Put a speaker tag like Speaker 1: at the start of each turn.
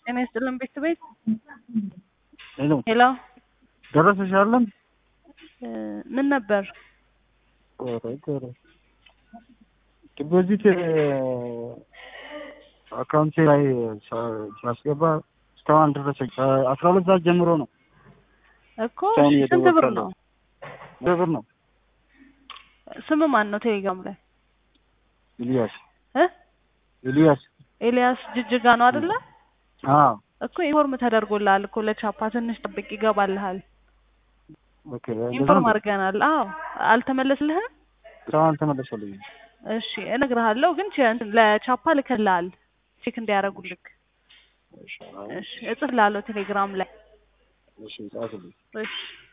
Speaker 1: እኔ ስጥልን ቤት
Speaker 2: ሄሎ
Speaker 1: ሄሎ
Speaker 2: ደረሰሽ አይደለም?
Speaker 1: ምን ነበር?
Speaker 2: ዲፖዚት አካውንቴ ላይ ሲያስገባ እስካሁን አልደረሰኝ። 12 ሰዓት ጀምሮ ነው
Speaker 1: እኮ። ስንት ብር ነው?
Speaker 2: ብር ነው።
Speaker 1: ስም ማን ነው ቴሌግራም ላይ?
Speaker 2: ኢሊያስ
Speaker 1: ኤልያስ ጅጅጋ ነው አይደለ?
Speaker 2: አዎ
Speaker 1: እኮ ኢንፎርም ተደርጎልሃል እኮ ለቻፓ ትንሽ ጠብቅ ይገባልሃል።
Speaker 2: ኦኬ
Speaker 1: ኢንፎርም አድርገናል። አዎ አልተመለስልህም?
Speaker 2: እስካሁን አልተመለሰልኝም።
Speaker 1: እሺ እነግርሃለሁ፣ ግን ለቻፓ ልከልሃል ቼክ እንዲያደርጉልክ። እሺ እጽፍልሃለሁ ቴሌግራም ላይ።
Speaker 2: እሺ ጻፍልኝ።
Speaker 1: እሺ